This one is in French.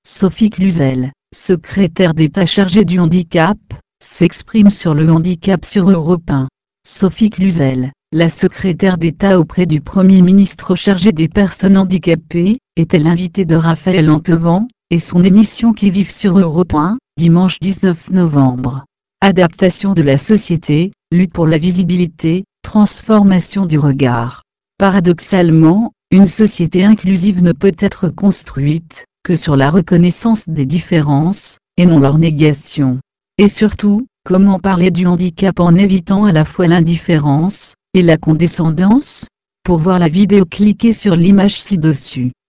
Sophie Cluzel, secrétaire d'État chargée du handicap, s'exprime sur le handicap sur Europe 1. Sophie Cluzel, la secrétaire d'État auprès du Premier ministre chargé des personnes handicapées, était l'invitée de Raphaël Antevant, et son émission Qui vive sur Europe 1, dimanche 19 novembre. Adaptation de la société, lutte pour la visibilité, transformation du regard. Paradoxalement, une société inclusive ne peut être construite que sur la reconnaissance des différences, et non leur négation. Et surtout, comment parler du handicap en évitant à la fois l'indifférence et la condescendance? Pour voir la vidéo, cliquez sur l'image ci-dessus.